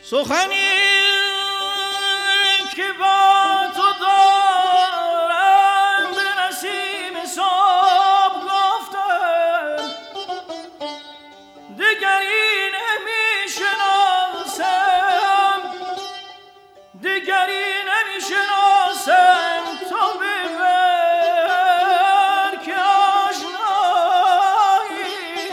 سخنی که با تو دارم به نسیم صبح گفتم دیگری نمیشناسم دیگری نمیشناسم تو ببر که آشنایی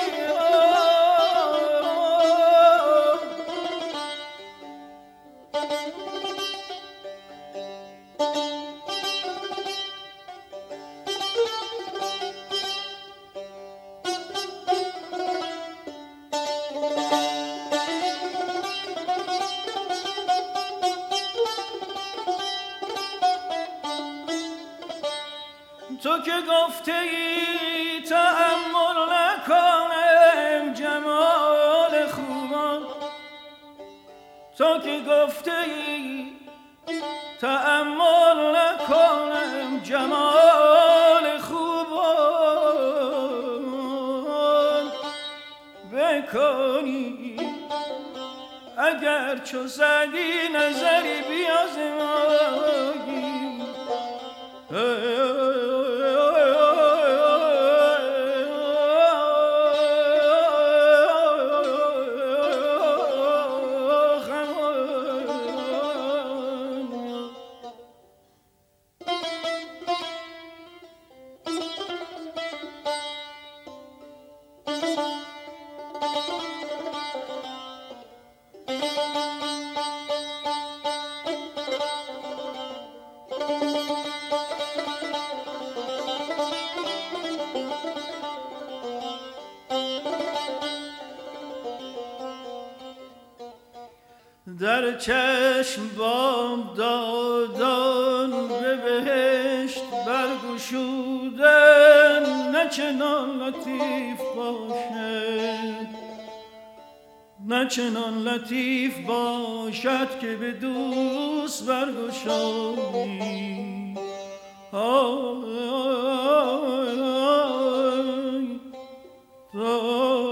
تو که گفته ای تأمل نکنم جمال خوبان تو که گفته ای تأمل نکنم جمال خوبان بکنی اگر چو زدی نظری بیازمایی در چشم بام دادان به بهشت برگشودن نه چنان لطیف باشد نه چنان لطیف باشد که به دوست برگشایی آی